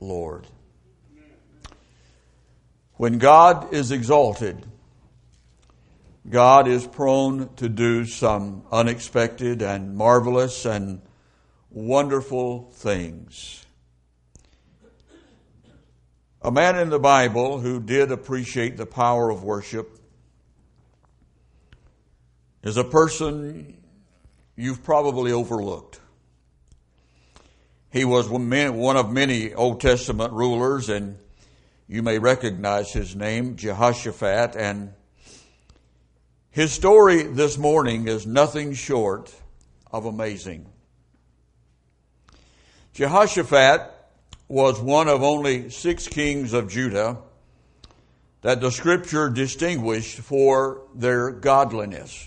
Lord. When God is exalted, God is prone to do some unexpected and marvelous and wonderful things. A man in the Bible who did appreciate the power of worship is a person you've probably overlooked. He was one of many Old Testament rulers, and you may recognize his name, Jehoshaphat, and his story this morning is nothing short of amazing. Jehoshaphat was one of only 6 kings of Judah that the Scripture distinguished for their godliness.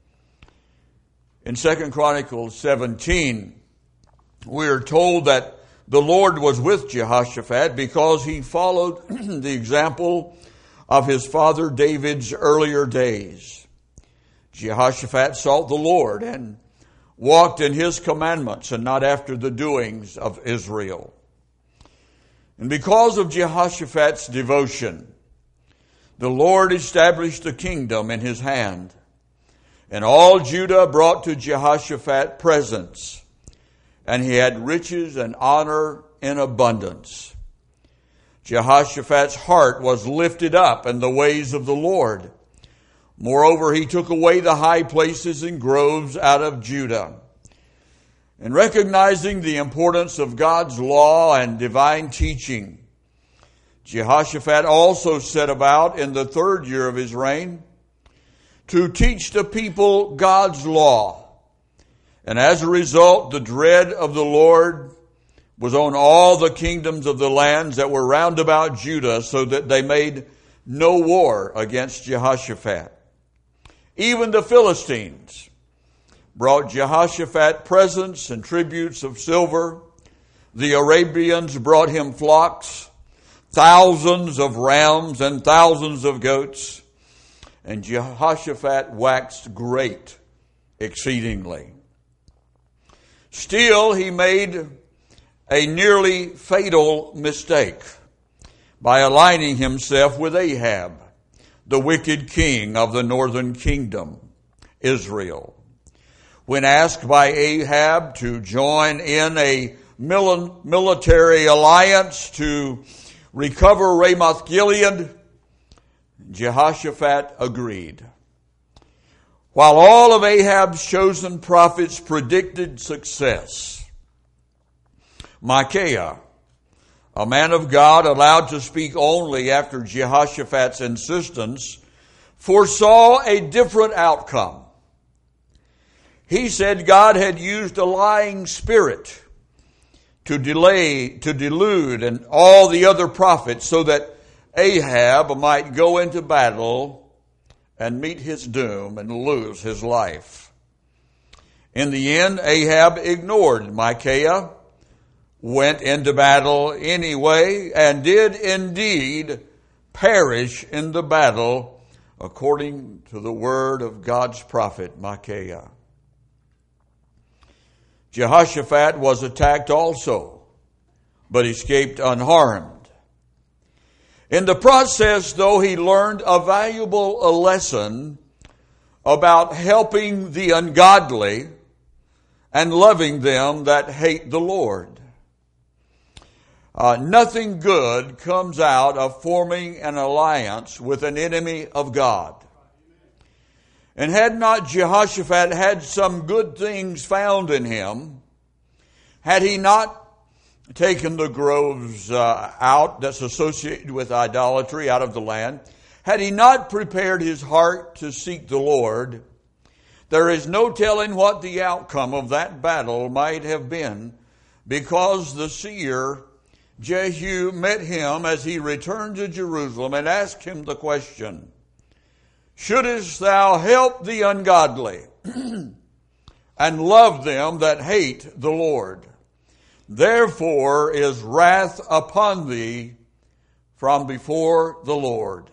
In 2 Chronicles 17, we are told that the Lord was with Jehoshaphat because he followed the example of his father David's earlier days. Jehoshaphat sought the Lord and walked in his commandments and not after the doings of Israel. And because of Jehoshaphat's devotion, the Lord established a kingdom in his hand. And all Judah brought to Jehoshaphat presents, and he had riches and honor in abundance. Jehoshaphat's heart was lifted up in the ways of the Lord. Moreover, he took away the high places and groves out of Judah. And recognizing the importance of God's law and divine teaching, Jehoshaphat also set about in the 3rd year of his reign to teach the people God's law. And as a result, the dread of the Lord was on all the kingdoms of the lands that were round about Judah, so that they made no war against Jehoshaphat. Even the Philistines brought Jehoshaphat presents and tributes of silver. The Arabians brought him flocks, thousands of rams and thousands of goats. And Jehoshaphat waxed great exceedingly. Still, he made a nearly fatal mistake by aligning himself with Ahab, the wicked king of the northern kingdom, Israel. When asked by Ahab to join in a military alliance to recover Ramoth Gilead, Jehoshaphat agreed. While all of Ahab's chosen prophets predicted success, Micaiah, a man of God allowed to speak only after Jehoshaphat's insistence, foresaw a different outcome. He said God had used a lying spirit to delude and all the other prophets so that Ahab might go into battle and meet his doom and lose his life. In the end, Ahab ignored Micaiah, went into battle anyway, and did indeed perish in the battle according to the word of God's prophet Micaiah. Jehoshaphat was attacked also, but escaped unharmed. In the process, though, he learned a valuable lesson about helping the ungodly and loving them that hate the Lord. Nothing good comes out of forming an alliance with an enemy of God. And had not Jehoshaphat had some good things found in him, had he not taken the groves out that's associated with idolatry out of the land, had he not prepared his heart to seek the Lord, there is no telling what the outcome of that battle might have been, because the seer Jehu met him as he returned to Jerusalem and asked him the question, "Shouldest thou help the ungodly and love them that hate the Lord? Therefore is wrath upon thee from before the Lord."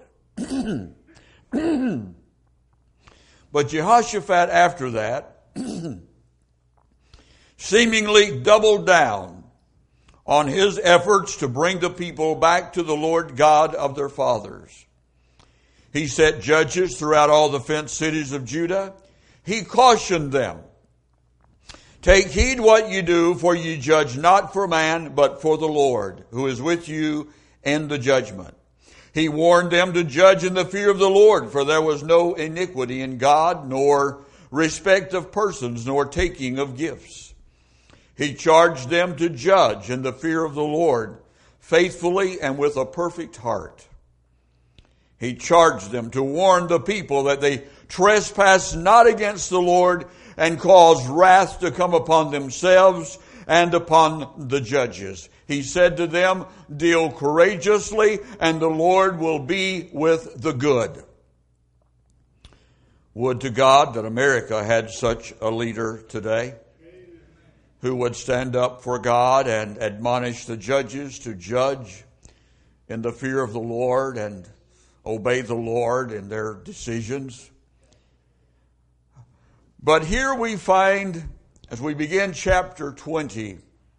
But Jehoshaphat after that seemingly doubled down on his efforts to bring the people back to the Lord God of their fathers. He set judges throughout all the fenced cities of Judah. He cautioned them, "Take heed what you do, for you judge not for man, but for the Lord, who is with you in the judgment." He warned them to judge in the fear of the Lord, for there was no iniquity in God, nor respect of persons, nor taking of gifts. He charged them to judge in the fear of the Lord, faithfully and with a perfect heart. He charged them to warn the people that they trespass not against the Lord and cause wrath to come upon themselves and upon the judges. He said to them, "Deal courageously, and the Lord will be with the good." Would to God that America had such a leader today who would stand up for God and admonish the judges to judge in the fear of the Lord and obey the Lord in their decisions. But here we find, as we begin chapter 20,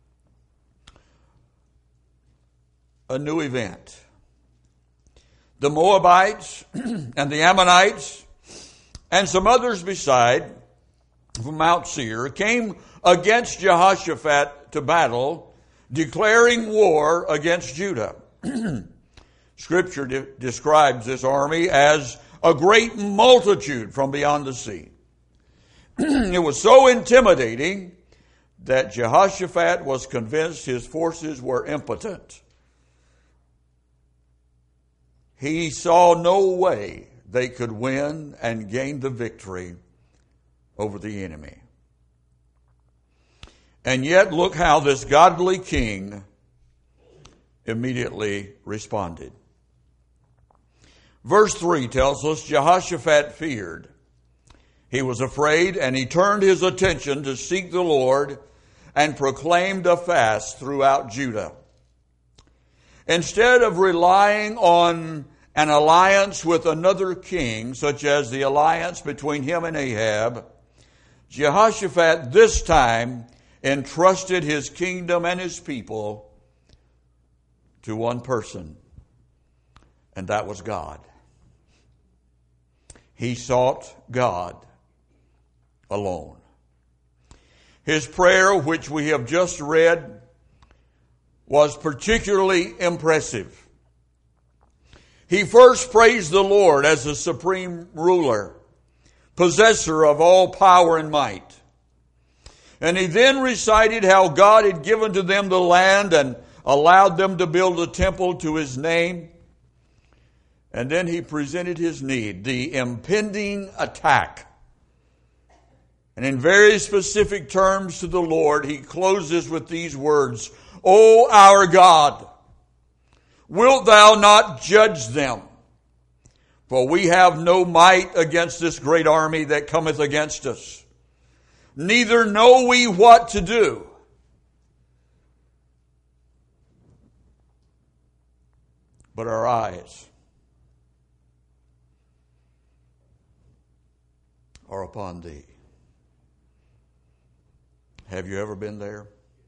a new event. The Moabites and the Ammonites and some others beside from Mount Seir came against Jehoshaphat to battle, declaring war against Judah. Scripture describes this army as a great multitude from beyond the sea. It was so intimidating that Jehoshaphat was convinced his forces were impotent. He saw no way they could win and gain the victory over the enemy. And yet, look how this godly king immediately responded. Verse 3 tells us Jehoshaphat feared. He was afraid, and he turned his attention to seek the Lord and proclaimed a fast throughout Judah. Instead of relying on an alliance with another king, such as the alliance between him and Ahab, Jehoshaphat this time entrusted his kingdom and his people to one person, and that was God. He sought God alone. His prayer, which we have just read, was particularly impressive. He first praised the Lord as the supreme ruler, possessor of all power and might. And he then recited how God had given to them the land and allowed them to build a temple to his name. And then he presented his need, the impending attack. And in very specific terms to the Lord, he closes with these words, "O our God, wilt thou not judge them? For we have no might against this great army that cometh against us. Neither know we what to do. But our eyes are upon thee." Have you ever been there?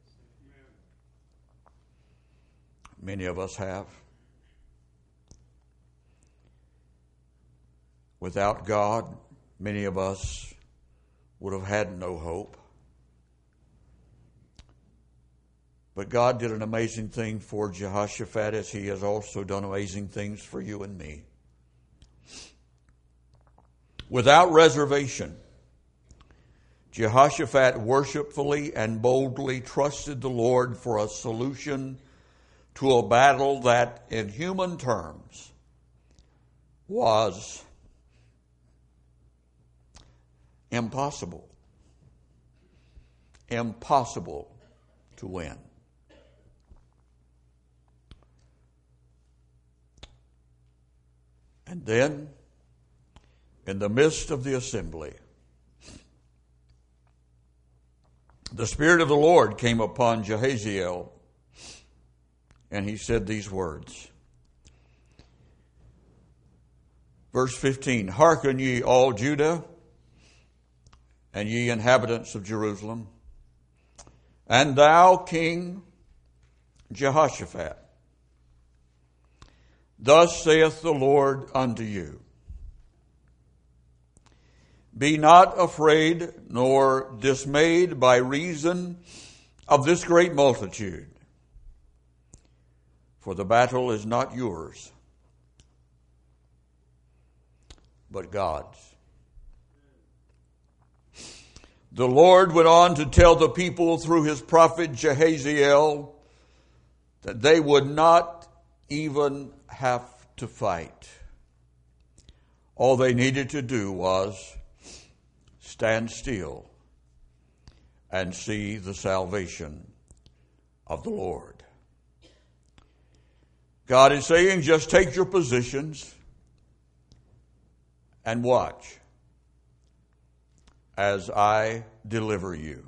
Many of us have. Without God, many of us would have had no hope. But God did an amazing thing for Jehoshaphat, as he has also done amazing things for you and me. Without reservation, Jehoshaphat worshipfully and boldly trusted the Lord for a solution to a battle that, in human terms, was impossible. Impossible to win. And then, in the midst of the assembly, the Spirit of the Lord came upon Jehaziel, and he said these words. Verse 15, "Hearken ye all Judah, and ye inhabitants of Jerusalem, and thou, King Jehoshaphat, thus saith the Lord unto you, be not afraid nor dismayed by reason of this great multitude, for the battle is not yours, but God's. The Lord went on to tell the people through his prophet Jehaziel that they would not even have to fight. All they needed to do was stand still and see the salvation of the Lord. God is saying, just take your positions and watch as I deliver you.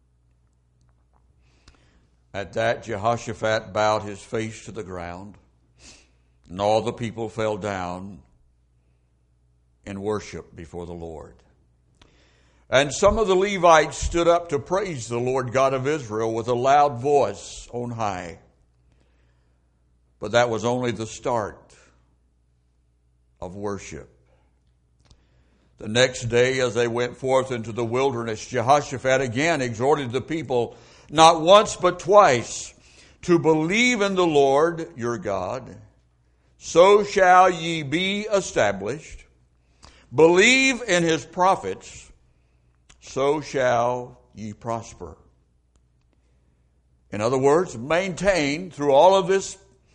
At that, Jehoshaphat bowed his face to the ground, and all the people fell down in worship before the Lord. And some of the Levites stood up to praise the Lord God of Israel with a loud voice on high. But that was only the start of worship. The next day, as they went forth into the wilderness, Jehoshaphat again exhorted the people, not once but twice, to believe in the Lord your God. So shall ye be established. Believe in his prophets, so shall ye prosper. In other words, maintain through all of this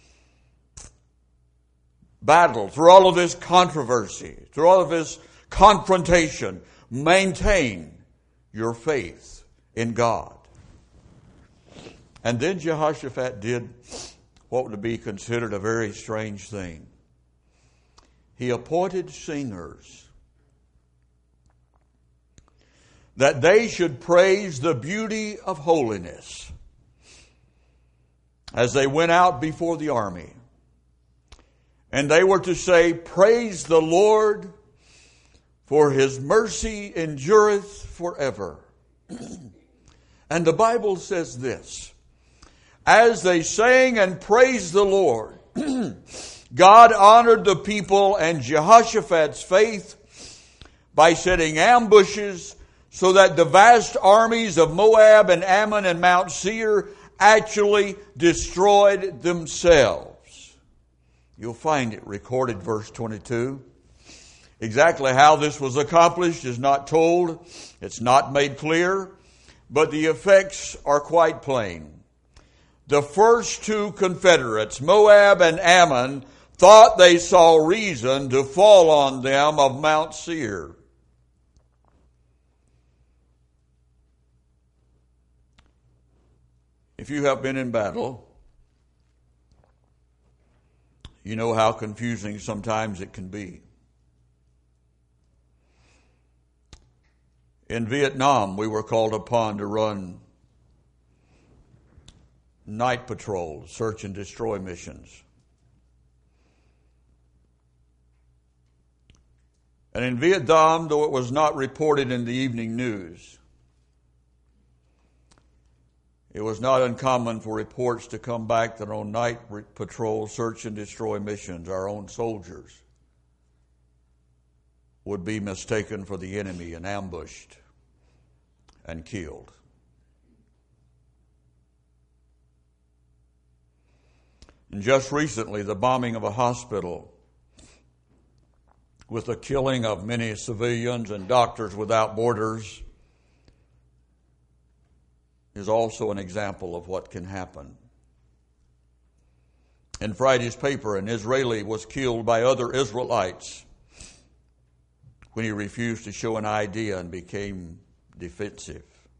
battle, through all of this controversy, through all of this confrontation, maintain your faith in God. And then Jehoshaphat did what would be considered a very strange thing. He appointed singers that they should praise the beauty of holiness as they went out before the army. And they were to say, praise the Lord, for his mercy endureth forever. And the Bible says this, as they sang and praised the Lord, God honored the people and Jehoshaphat's faith by setting ambushes so that the vast armies of Moab and Ammon and Mount Seir actually destroyed themselves. You'll find it recorded, verse 22. Exactly how this was accomplished is not told. It's not made clear, but the effects are quite plain. The first two confederates, Moab and Ammon, thought they saw reason to fall on them of Mount Seir. If you have been in battle, you know how confusing sometimes it can be. In Vietnam, we were called upon to run night patrols, search and destroy missions. And in Vietnam, though it was not reported in the evening news, it was not uncommon for reports to come back that on night patrol, search and destroy missions, our own soldiers would be mistaken for the enemy and ambushed and killed. And just recently, the bombing of a hospital with the killing of many civilians and Doctors Without Borders is also an example of what can happen. In Friday's paper, an Israeli was killed by other Israelites when he refused to show an ID and became defensive.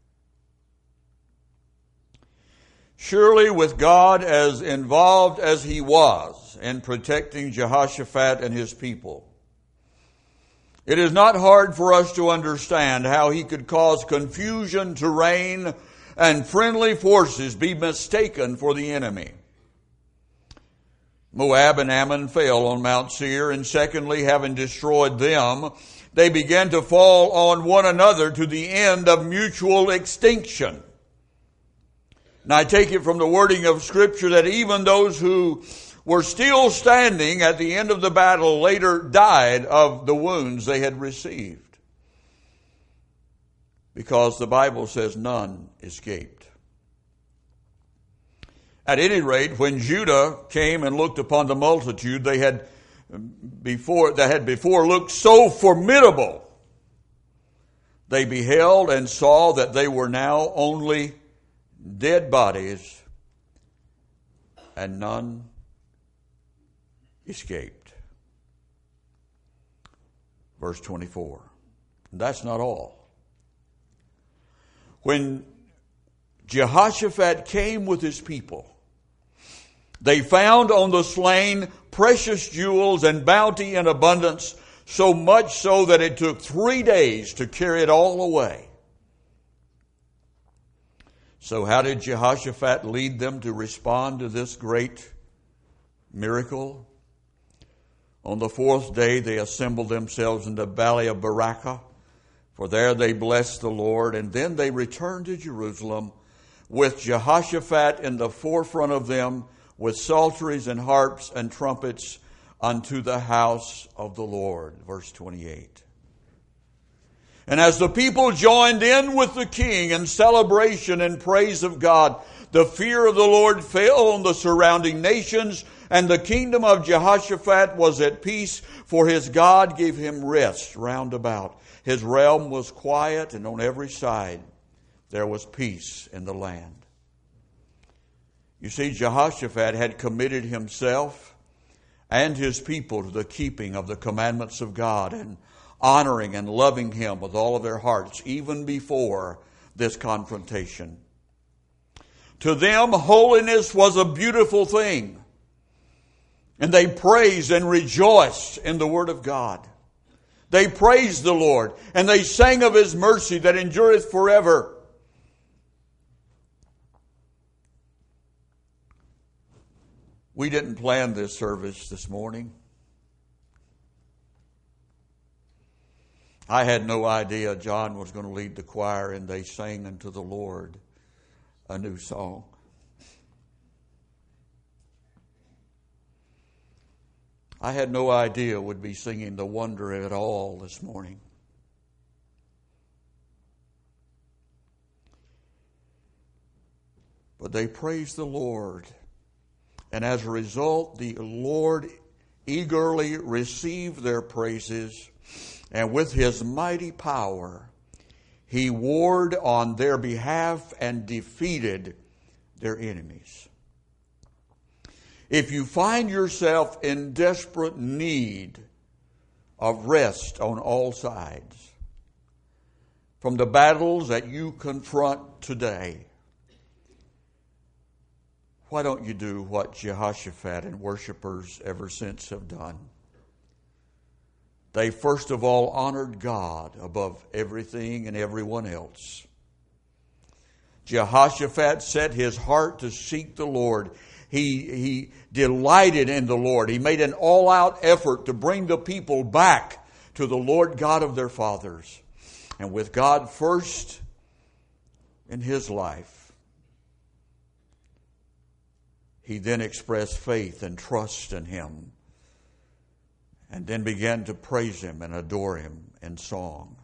Surely with God as involved as he was in protecting Jehoshaphat and his people, it is not hard for us to understand how he could cause confusion to reign and friendly forces be mistaken for the enemy. Moab and Ammon fell on Mount Seir, and secondly, having destroyed them, they began to fall on one another to the end of mutual extinction. And I take it from the wording of Scripture that even those who were still standing at the end of the battle later died of the wounds they had received. Because the Bible says none escaped. At any rate, when Judah came and looked upon the multitude that had before looked so formidable, they beheld and saw that they were now only dead bodies, and none escaped. Verse 24. That's not all. When Jehoshaphat came with his people, they found on the slain precious jewels and bounty in abundance, so much so that it took 3 days to carry it all away. So how did Jehoshaphat lead them to respond to this great miracle? On the 4th day they assembled themselves in the valley of Barakah, for there they blessed the Lord, and then they returned to Jerusalem with Jehoshaphat in the forefront of them, with psalteries and harps and trumpets unto the house of the Lord. Verse 28. And as the people joined in with the king in celebration and praise of God, the fear of the Lord fell on the surrounding nations, and the kingdom of Jehoshaphat was at peace, for his God gave him rest round about. His realm was quiet, and on every side there was peace in the land. You see, Jehoshaphat had committed himself and his people to the keeping of the commandments of God and honoring and loving Him with all of their hearts, even before this confrontation. To them, holiness was a beautiful thing, and they praised and rejoiced in the Word of God. They praised the Lord, and they sang of His mercy that endureth forever. We didn't plan this service this morning. I had no idea John was going to lead the choir and they sang unto the Lord a new song. I had no idea we'd be singing The Wonder of It All this morning. But they praised the Lord. And as a result, the Lord eagerly received their praises, and with His mighty power, He warred on their behalf and defeated their enemies. If you find yourself in desperate need of rest on all sides from the battles that you confront today, why don't you do what Jehoshaphat and worshipers ever since have done? They first of all honored God above everything and everyone else. Jehoshaphat set his heart to seek the Lord. He delighted in the Lord. He made an all-out effort to bring the people back to the Lord God of their fathers. And with God first in his life, he then expressed faith and trust in Him, and then began to praise Him and adore Him in song.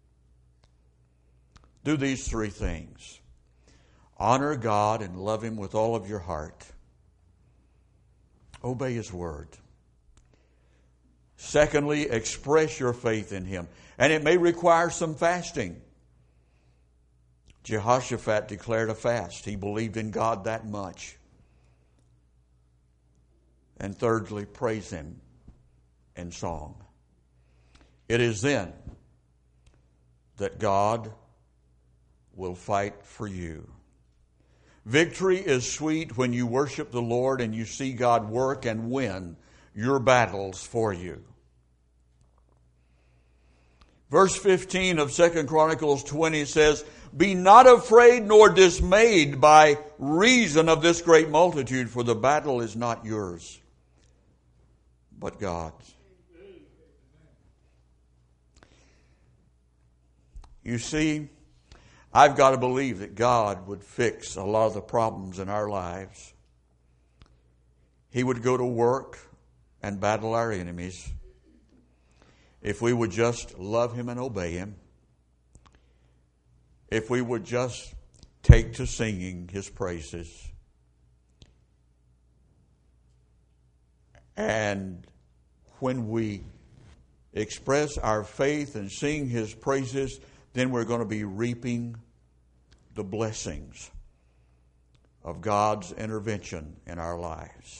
Do these three things. Honor God and love Him with all of your heart. Obey His word. Secondly, express your faith in Him. And it may require some fasting. Jehoshaphat declared a fast. He believed in God that much. And thirdly, praise Him in song. It is then that God will fight for you. Victory is sweet when you worship the Lord and you see God work and win your battles for you. Verse 15 of 2 Chronicles 20 says, "Be not afraid nor dismayed by reason of this great multitude, for the battle is not yours, but God's." You see, I've got to believe that God would fix a lot of the problems in our lives. He would go to work and battle our enemies if we would just love Him and obey Him. If we would just take to singing His praises. And when we express our faith and sing His praises, then we're going to be reaping the blessings of God's intervention in our lives.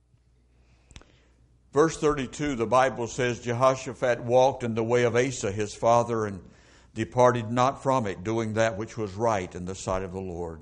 Verse 32, the Bible says, Jehoshaphat walked in the way of Asa his father and departed not from it, doing that which was right in the sight of the Lord.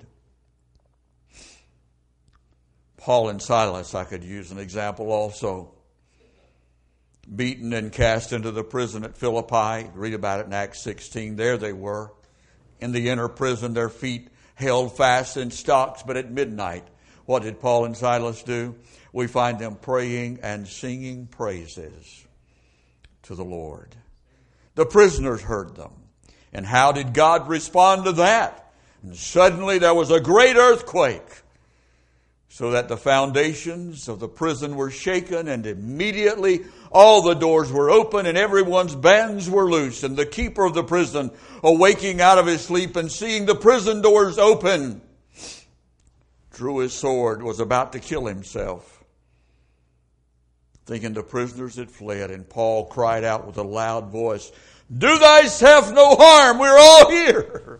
Paul and Silas, I could use an example also. Beaten and cast into the prison at Philippi. Read about it in Acts 16. There they were. In the inner prison, their feet held fast in stocks. But at midnight, what did Paul and Silas do? We find them praying and singing praises to the Lord. The prisoners heard them. And how did God respond to that? And suddenly there was a great earthquake, so that the foundations of the prison were shaken, and immediately all the doors were open and everyone's bands were loose. And the keeper of the prison, awaking out of his sleep and seeing the prison doors open, drew his sword, was about to kill himself, thinking the prisoners had fled. And Paul cried out with a loud voice, "Do thyself no harm, we're all here."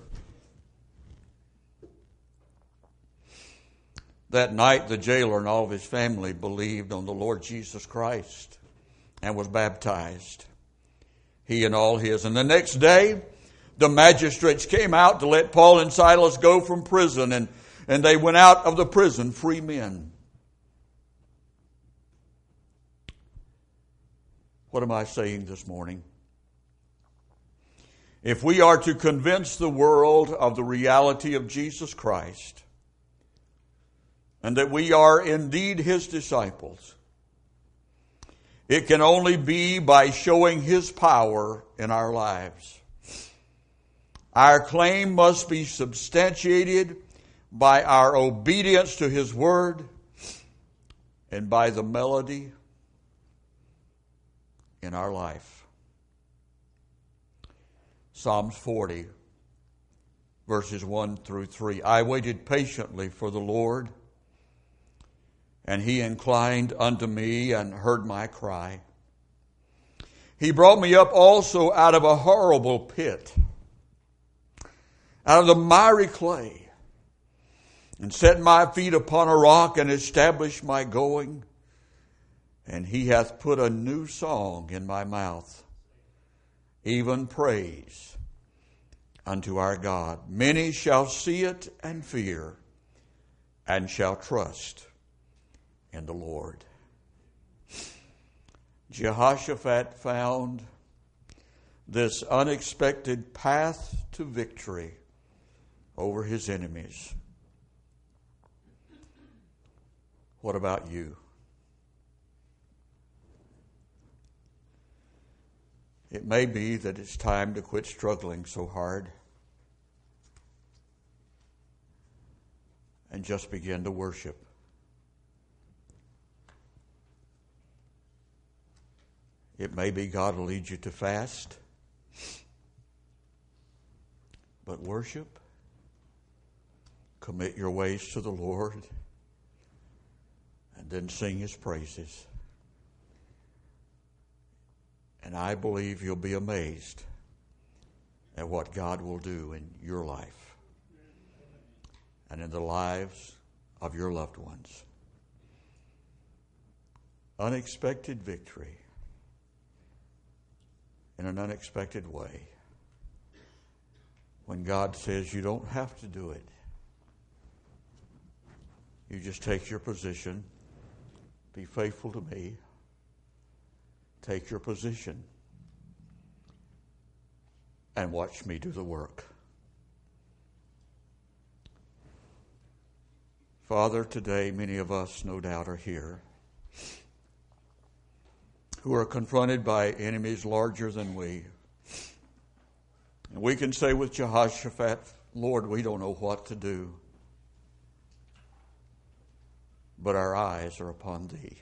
That night, the jailer and all of his family believed on the Lord Jesus Christ and was baptized, he and all his. And the next day, the magistrates came out to let Paul and Silas go from prison, and they went out of the prison free men. What am I saying this morning? If we are to convince the world of the reality of Jesus Christ, and that we are indeed His disciples, it can only be by showing His power in our lives. Our claim must be substantiated by our obedience to His Word and by the melody in our life. Psalms 40, verses 1 through 3. I waited patiently for the Lord, and He inclined unto me and heard my cry. He brought me up also out of a horrible pit, out of the miry clay, and set my feet upon a rock and established my going. And He hath put a new song in my mouth, even praise unto our God. Many shall see it and fear, and shall trust in the Lord. Jehoshaphat found this unexpected path to victory over his enemies. What about you? It may be that it's time to quit struggling so hard and just begin to worship. It may be God will lead you to fast, but worship, commit your ways to the Lord, and then sing His praises. And I believe you'll be amazed at what God will do in your life and in the lives of your loved ones. Unexpected victory in an unexpected way. When God says you don't have to do it. You just take your position. Be faithful to me. Take your position. And watch me do the work. Father, today many of us no doubt are here who are confronted by enemies larger than we. And we can say with Jehoshaphat, Lord, we don't know what to do, but our eyes are upon Thee.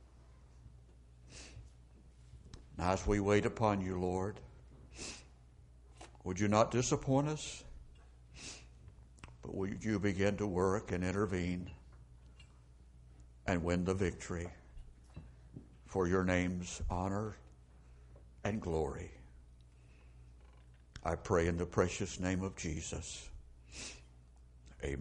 Now, as we wait upon You, Lord, would You not disappoint us, but would You begin to work and intervene and win the victory for Your name's honor and glory. I pray in the precious name of Jesus.